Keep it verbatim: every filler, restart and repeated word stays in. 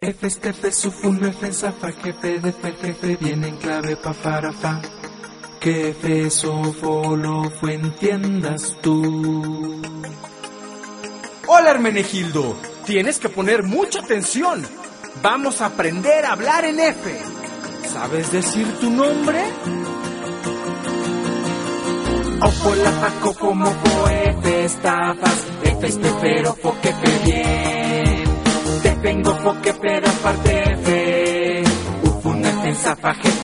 F, estefe, sufun, F, zafa, jefe, defe, jefe, viene en clave pa, para, fa. Que F, sofo, lo, fue, entiendas tú. Hola, Hermenegildo. Tienes que poner mucha atención. Vamos a aprender a hablar en F. ¿Sabes decir tu nombre? Opo, la, fa, copo, mopo, F, estafas, F, estefero, fo, que fe, bien. Te vengo, fo, que peda, parte, F. Ufun, F, zafa, jefe,